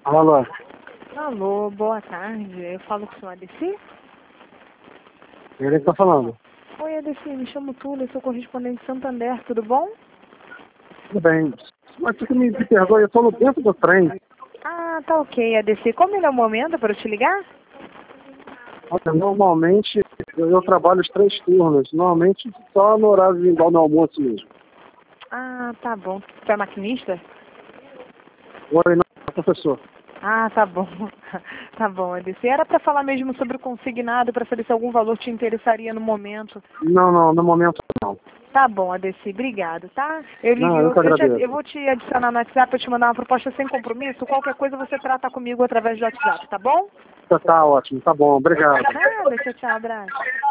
Alô, Alô, boa tarde. Eu falo com o senhor ADC? ele que tá falando. Oi, ADC, me chamo Túlio, sou correspondente de Santander, tudo bom? Tudo bem. Mas você me perdoa, eu tô no dentro do trem. Ah, tá ok, ADC. Qual o melhor momento para eu te ligar? Olha, normalmente eu trabalho os 3 turnos. Normalmente só no horário de igual no almoço mesmo. Ah, tá bom. Tu é maquinista? Oi, não, professor. Ah, tá bom. Tá bom, ADC. Era para falar mesmo sobre o consignado, para saber se algum valor te interessaria no momento. Não, no momento não. Tá bom, ADC, obrigado, tá? Não, eu que Eu agradeço. vou te adicionar no WhatsApp para te mandar uma proposta sem compromisso. Qualquer coisa você trata comigo através do WhatsApp, tá bom? Tá ótimo, tá bom, obrigado. Nada, tchau, tchau, abraço.